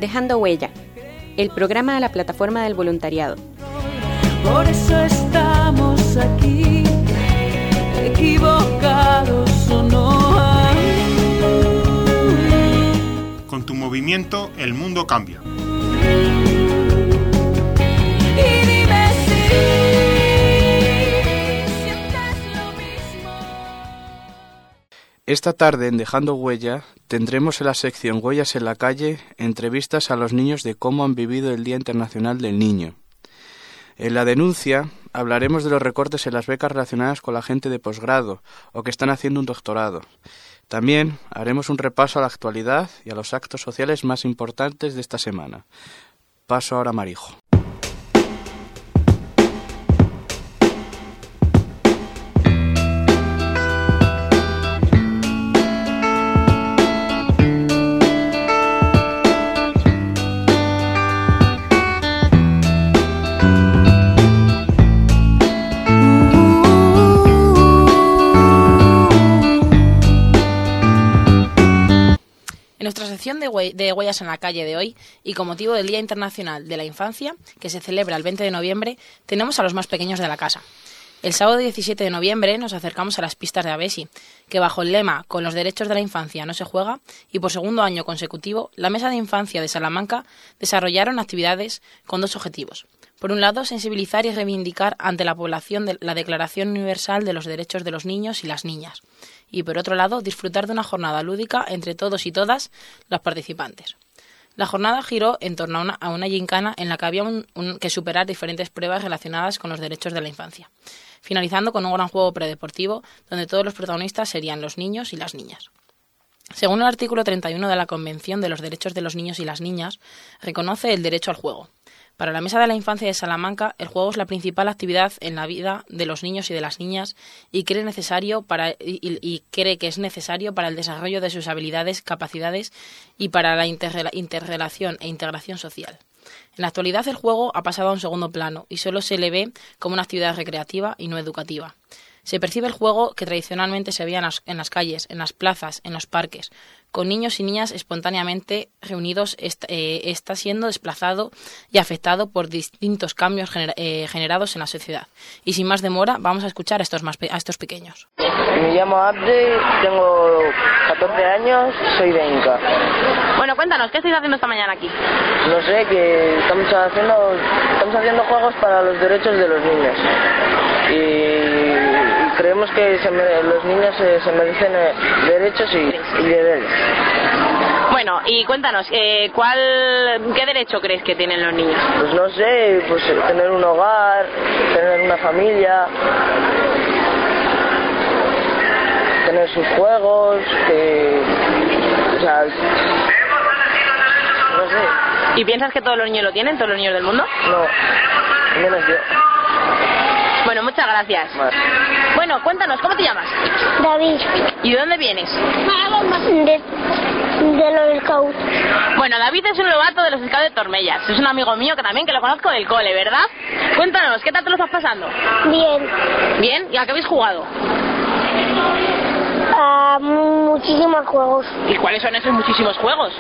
Dejando Huella, el programa de la plataforma del voluntariado. Por eso estamos aquí, equivocados o no. Con tu movimiento el mundo cambia. Y dime si sientes lo mismo. Esta tarde en Dejando Huella tendremos en la sección Huellas en la calle entrevistas a los niños de cómo han vivido el Día Internacional del Niño. En la denuncia hablaremos de los recortes en las becas relacionadas con la gente de posgrado o que están haciendo un doctorado. También haremos un repaso a la actualidad y a los actos sociales más importantes de esta semana. Paso ahora a Marijo. En nuestra sección de Huellas en la calle de hoy, y con motivo del Día Internacional de la Infancia, que se celebra el 20 de noviembre, tenemos a los más pequeños de la casa. El sábado 17 de noviembre nos acercamos a las pistas de Avesi, que bajo el lema «Con los derechos de la infancia no se juega», y por segundo año consecutivo, la Mesa de Infancia de Salamanca desarrollaron actividades con dos objetivos. Por un lado, sensibilizar y reivindicar ante la población de la Declaración Universal de los Derechos de los Niños y las Niñas. Y por otro lado, disfrutar de una jornada lúdica entre todos y todas los participantes. La jornada giró en torno a una gincana en la que había que superar diferentes pruebas relacionadas con los derechos de la infancia, finalizando con un gran juego predeportivo donde todos los protagonistas serían los niños y las niñas. Según el artículo 31 de la Convención de los Derechos de los Niños y las Niñas, reconoce el derecho al juego. Para la Mesa de la Infancia de Salamanca, el juego es la principal actividad en la vida de los niños y de las niñas y cree que es necesario para el desarrollo de sus habilidades, capacidades y para la interrelación e integración social. En la actualidad, el juego ha pasado a un segundo plano y solo se le ve como una actividad recreativa y no educativa. Se percibe el juego que tradicionalmente se veía en las calles, en las plazas, en los parques, con niños y niñas espontáneamente reunidos, está siendo desplazado y afectado por distintos cambios generados en la sociedad. Y sin más demora, vamos a escuchar a estos pequeños. Me llamo Abde, tengo 14 años, soy de Inca. Bueno, cuéntanos, ¿qué estáis haciendo esta mañana aquí? No sé, que estamos haciendo juegos para los derechos de los niños. Y creemos que los niños se merecen derechos y deberes. Bueno, y cuéntanos, ¿qué derecho crees que tienen los niños? Pues no sé, pues tener un hogar, tener una familia, tener sus juegos, o sea, no sé. ¿Y piensas que todos los niños lo tienen, todos los niños del mundo? No, menos yo. Bueno, muchas gracias. Vale. Bueno, cuéntanos, ¿cómo te llamas? David. ¿Y de dónde vienes? De los Scouts. Bueno, David es un novato de los Scouts de Tormellas. Es un amigo mío que lo conozco del cole, ¿verdad? Cuéntanos, ¿qué tal te lo estás pasando? Bien. ¿Bien? ¿Y a qué habéis jugado? A muchísimos juegos. ¿Y cuáles son esos muchísimos juegos?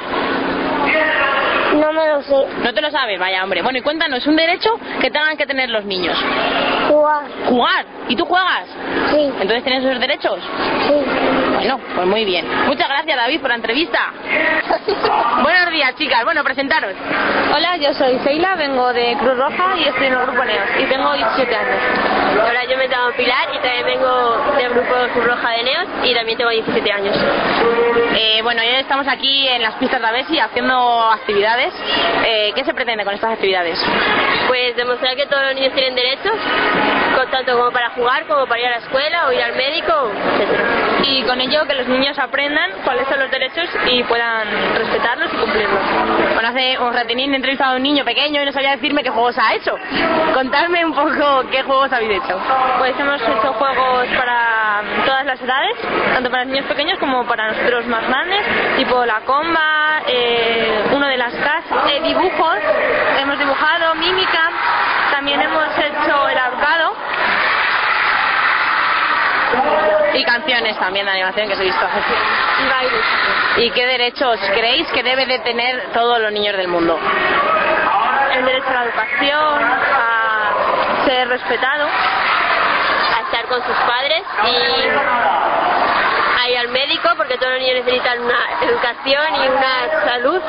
No me lo sé. ¿No te lo sabes? Vaya, hombre. Bueno, y cuéntanos, un derecho que tengan que tener los niños. Jugar. ¿Jugar? ¿Y tú juegas? Sí. ¿Entonces tienes esos derechos? Sí. Bueno, pues muy bien. Muchas gracias, David, por la entrevista. Buenos días, chicas. Bueno, presentaros. Hola, yo soy Seila, vengo de Cruz Roja y estoy en el grupo NEOS y tengo 17 años. Hola, yo me llamo Pilar y también vengo del grupo Cruz Roja de NEOS y también tengo 17 años. Bueno, hoy estamos aquí en las pistas de Avesi haciendo actividades. ¿Qué se pretende con estas actividades? Pues demostrar que todos los niños tienen derechos, tanto como para jugar, como para ir a la escuela o ir al médico, etc. Y con ello que los niños aprendan cuáles son los derechos y puedan respetarlos y cumplirlos. Bueno, hace un ratín he entrevistado a un niño pequeño y no sabía decirme qué juegos ha hecho. Contadme un poco qué juegos habéis hecho. Pues hemos hecho juegos para todas las edades, tanto para los niños pequeños como para nosotros más grandes, tipo la comba, uno de las casas, dibujos, hemos dibujado, mímica, también hemos hecho el ahorcado. Y canciones también de animación que os he visto hacer. Y bailes. ¿Y qué derechos creéis que deben de tener todos los niños del mundo? El derecho a la educación, a ser respetado. A estar con sus padres y a ir al médico, porque todos los niños necesitan una educación y una salud.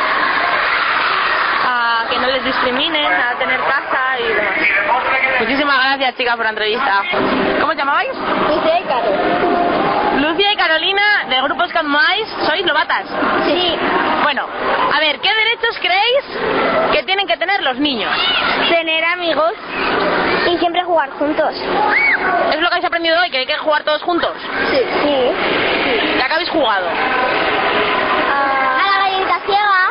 A que no les discriminen, a tener casa y demás. Muchísimas gracias, chicas, por la entrevista. ¿Cómo os llamabais? Lucía y Carol. Lucia y Carolina, del grupo Scout Mais, ¿sois lobatas? Sí. Bueno, a ver, ¿qué derechos creéis que tienen que tener los niños? Tener amigos y siempre jugar juntos. ¿Es lo que habéis aprendido hoy, que hay que jugar todos juntos? Sí. Sí. ¿Ya que habéis jugado? A la gallinita ciega.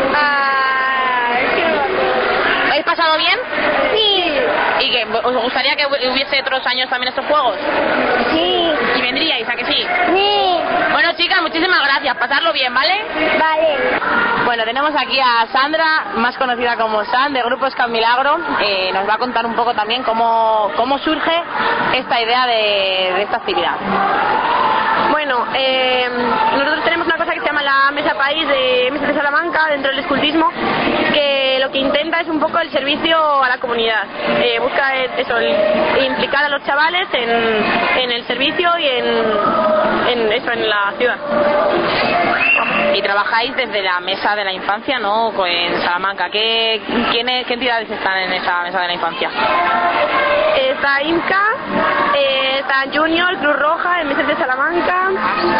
¿Habéis pasado bien? Sí. ¿Y que os gustaría que hubiese otros años también estos juegos? Sí. ¿Y vendríais, a que sí? Sí. Bueno, chicas, muchísimas gracias. Pasarlo bien, ¿vale? Vale. Bueno, tenemos aquí a Sandra, más conocida como San, del grupo Scout Milagro. Nos va a contar un poco también cómo surge esta idea de esta actividad. Bueno, nosotros tenemos una cosa que se llama la Mesa País de Mesas de Salamanca dentro del escultismo, que lo que intenta es un poco el servicio a la comunidad. Busca eso, implicar a los chavales en el servicio y en la ciudad. Y trabajáis desde la Mesa de la Infancia, ¿no? En Salamanca. ¿Qué entidades están en esa Mesa de la Infancia? Está IMCA, está Junior, Cruz Roja, el Mesas de Salamanca,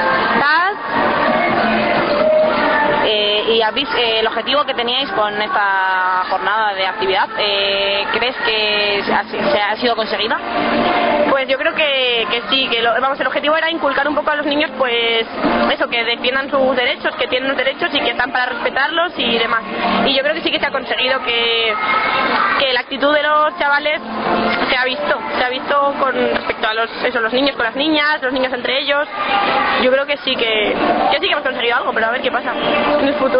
TAS. Y habéis, el objetivo que teníais con esta jornada de actividad, ¿crees que se ha sido conseguida? Pues yo creo que sí, que el objetivo era inculcar un poco a los niños, pues eso, que defiendan sus derechos, que tienen los derechos y que están para respetarlos y demás. Y yo creo que sí que se ha conseguido que la actitud de los chavales se ha visto con respecto a los niños con las niñas, los niños entre ellos. Yo creo que sí que hemos conseguido algo, pero a ver qué pasa en el futuro.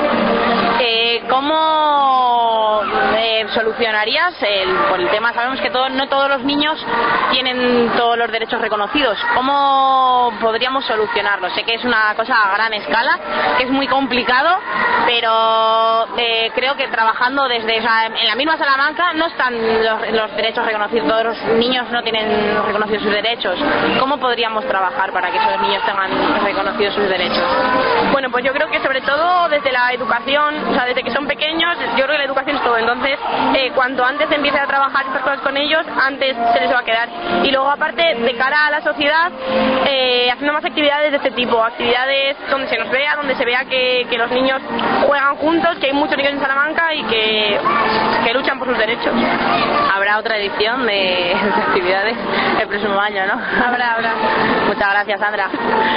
¿Cómo solucionarías el tema? Sabemos que no todos los niños tienen todos los derechos reconocidos. ¿Cómo podríamos solucionarlo? Sé que es una cosa a gran escala, que es muy complicado, pero creo que trabajando en la misma Salamanca no están los derechos reconocidos. Todos los niños no tienen reconocidos sus derechos. ¿Cómo podríamos trabajar para que esos niños tengan reconocidos sus derechos? Bueno, pues yo creo que sobre todo desde la educación, o sea, desde que son pequeños, yo creo que la educación es todo. Entonces, cuanto antes empiece a trabajar estas cosas con ellos, antes se les va a quedar. Y luego, aparte, de cara a la sociedad, haciendo más actividades de este tipo, actividades donde se nos vea, donde se vea que los niños juegan juntos, que hay muchos niños en Salamanca y que luchan por sus derechos. Habrá otra edición de actividades el próximo año, ¿no? Habrá. Muchas gracias, Sandra.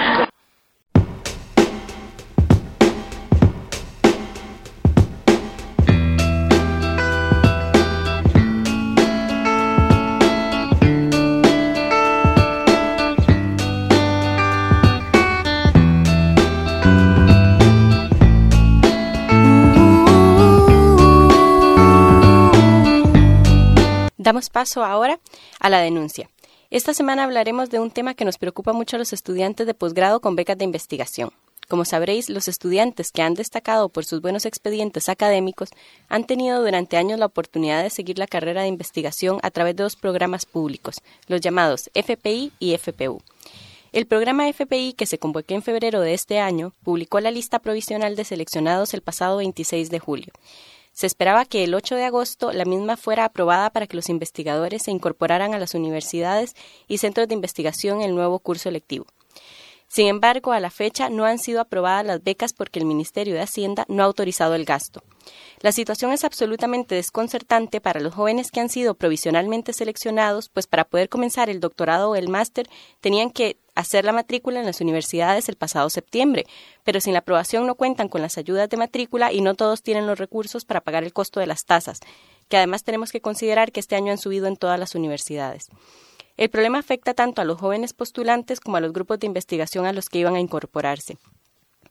Damos paso ahora a la denuncia. Esta semana hablaremos de un tema que nos preocupa mucho a los estudiantes de posgrado con becas de investigación. Como sabréis, los estudiantes que han destacado por sus buenos expedientes académicos han tenido durante años la oportunidad de seguir la carrera de investigación a través de dos programas públicos, los llamados FPI y FPU. El programa FPI, que se convocó en febrero de este año, publicó la lista provisional de seleccionados el pasado 26 de julio. Se esperaba que el 8 de agosto la misma fuera aprobada para que los investigadores se incorporaran a las universidades y centros de investigación en el nuevo curso lectivo. Sin embargo, a la fecha no han sido aprobadas las becas porque el Ministerio de Hacienda no ha autorizado el gasto. La situación es absolutamente desconcertante para los jóvenes que han sido provisionalmente seleccionados, pues para poder comenzar el doctorado o el máster tenían que hacer la matrícula en las universidades el pasado septiembre, pero sin la aprobación no cuentan con las ayudas de matrícula y no todos tienen los recursos para pagar el costo de las tasas, que además tenemos que considerar que este año han subido en todas las universidades. El problema afecta tanto a los jóvenes postulantes como a los grupos de investigación a los que iban a incorporarse.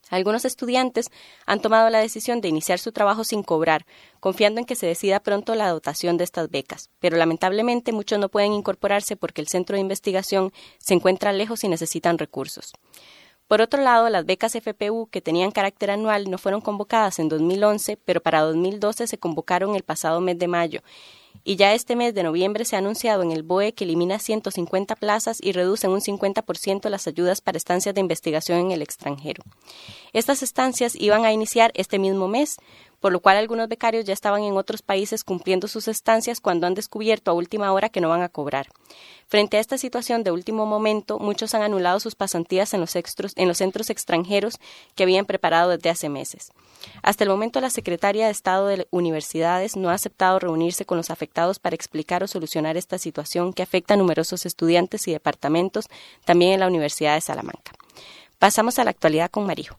Algunos estudiantes han tomado la decisión de iniciar su trabajo sin cobrar, confiando en que se decida pronto la dotación de estas becas, pero lamentablemente muchos no pueden incorporarse porque el centro de investigación se encuentra lejos y necesitan recursos. Por otro lado, las becas FPU, que tenían carácter anual, no fueron convocadas en 2011, pero para 2012 se convocaron el pasado mes de mayo. Y ya este mes de noviembre se ha anunciado en el BOE que elimina 150 plazas y reduce en un 50% las ayudas para estancias de investigación en el extranjero. Estas estancias iban a iniciar este mismo mes, por lo cual algunos becarios ya estaban en otros países cumpliendo sus estancias cuando han descubierto a última hora que no van a cobrar. Frente a esta situación de último momento, muchos han anulado sus pasantías en los centros extranjeros que habían preparado desde hace meses. Hasta el momento, la Secretaria de Estado de Universidades no ha aceptado reunirse con los afectados para explicar o solucionar esta situación que afecta a numerosos estudiantes y departamentos, también en la Universidad de Salamanca. Pasamos a la actualidad con Marijo.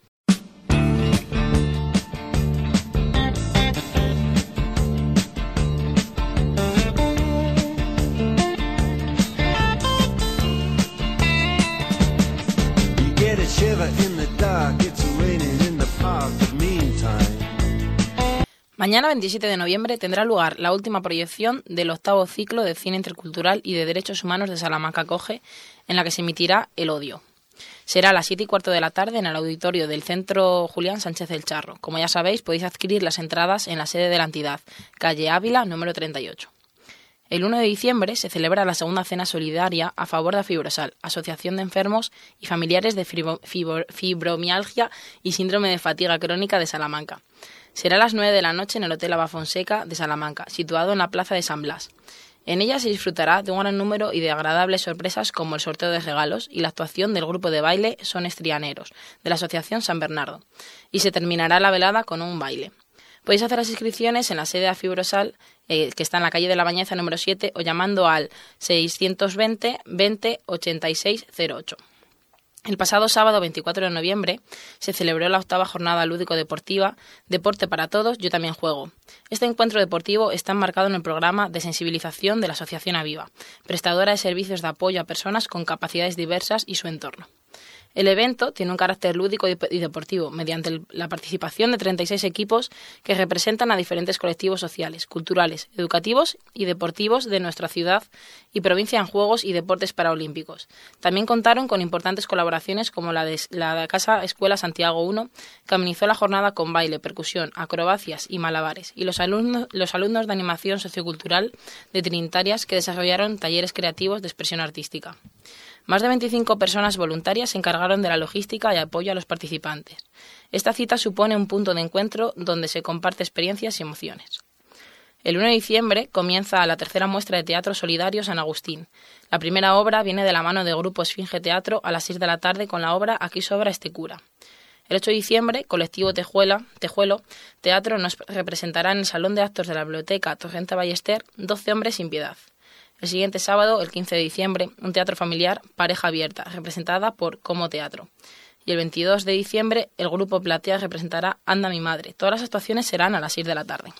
Mañana, 27 de noviembre, tendrá lugar la última proyección del 8º ciclo de Cine Intercultural y de Derechos Humanos de Salamanca Coge, en la que se emitirá El Odio. Será a las 7:15 de la tarde en el auditorio del Centro Julián Sánchez del Charro. Como ya sabéis, podéis adquirir las entradas en la sede de la entidad, calle Ávila, número 38. El 1 de diciembre se celebra la segunda cena solidaria a favor de Fibrosal, Asociación de Enfermos y Familiares de Fibromialgia y Síndrome de Fatiga Crónica de Salamanca. Será a las 9 de la noche en el Hotel Abafonseca de Salamanca, situado en la Plaza de San Blas. En ella se disfrutará de un gran número y de agradables sorpresas como el sorteo de regalos y la actuación del grupo de baile Son Estrianeros, de la Asociación San Bernardo. Y se terminará la velada con un baile. Podéis hacer las inscripciones en la sede de Fibrosal, que está en la calle de la Bañeza número 7, o llamando al 620 20 86 08. El pasado sábado 24 de noviembre se celebró la 8ª jornada lúdico-deportiva Deporte para Todos, Yo También Juego. Este encuentro deportivo está enmarcado en el programa de sensibilización de la Asociación Aviva, prestadora de servicios de apoyo a personas con capacidades diversas y su entorno. El evento tiene un carácter lúdico y deportivo, mediante la participación de 36 equipos que representan a diferentes colectivos sociales, culturales, educativos y deportivos de nuestra ciudad y provincia en Juegos y Deportes Paralímpicos. También contaron con importantes colaboraciones como la de la Casa Escuela Santiago I, que amenizó la jornada con baile, percusión, acrobacias y malabares, y los alumnos de animación sociocultural de Trinitarias, que desarrollaron talleres creativos de expresión artística. Más de 25 personas voluntarias se encargaron de la logística y apoyo a los participantes. Esta cita supone un punto de encuentro donde se comparte experiencias y emociones. El 1 de diciembre comienza la 3ª muestra de teatro solidario San Agustín. La primera obra viene de la mano de Grupo Esfinge Teatro a las 6 de la tarde con la obra Aquí sobra este cura. El 8 de diciembre, Colectivo Tejuelo Teatro nos representará en el Salón de Actos de la Biblioteca Torrente Ballester 12 hombres sin piedad. El siguiente sábado, el 15 de diciembre, un teatro familiar, Pareja Abierta, representada por Como Teatro. Y el 22 de diciembre, el grupo Platea representará Anda mi madre. Todas las actuaciones serán a las 6 de la tarde.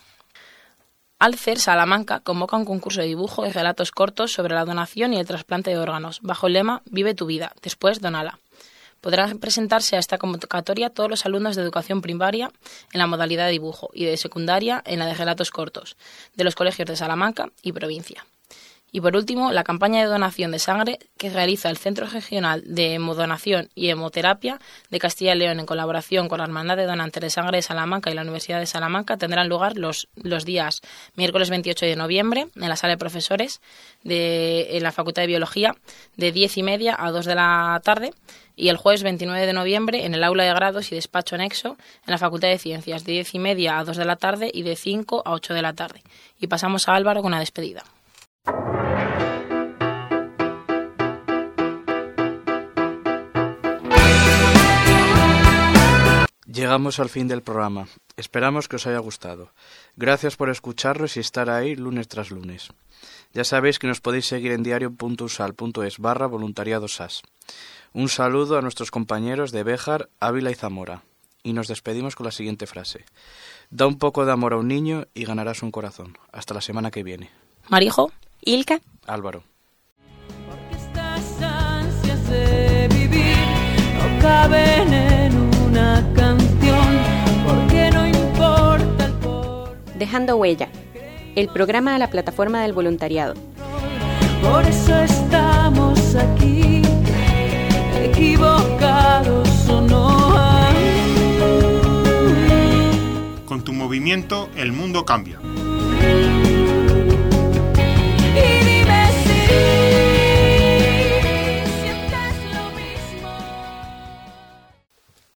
Alcer Salamanca convoca un concurso de dibujo y relatos cortos sobre la donación y el trasplante de órganos, bajo el lema Vive tu vida, después donala. Podrán presentarse a esta convocatoria todos los alumnos de educación primaria en la modalidad de dibujo y de secundaria en la de relatos cortos, de los colegios de Salamanca y provincia. Y por último, la campaña de donación de sangre que realiza el Centro Regional de Hemodonación y Hemoterapia de Castilla y León en colaboración con la Hermandad de Donantes de Sangre de Salamanca y la Universidad de Salamanca tendrán lugar los días miércoles 28 de noviembre en la sala de profesores en la Facultad de Biología de 10:30 a 2 de la tarde y el jueves 29 de noviembre en el aula de grados y despacho anexo en la Facultad de Ciencias de 10:30 a 2 de la tarde y de 5 a 8 de la tarde. Y pasamos a Álvaro con la despedida. Llegamos al fin del programa. Esperamos que os haya gustado. Gracias por escucharnos y estar ahí lunes tras lunes. Ya sabéis que nos podéis seguir en diario.usal.es/voluntariadosas. Un saludo a nuestros compañeros de Béjar, Ávila y Zamora. Y nos despedimos con la siguiente frase. Da un poco de amor a un niño y ganarás un corazón. Hasta la semana que viene. Marijo. Ilka. Álvaro. Porque estas ansias de vivir no caben en una canción. Dejando Huella, el programa de la Plataforma del Voluntariado. Por eso estamos aquí, equivocados o no. Con tu movimiento el mundo cambia.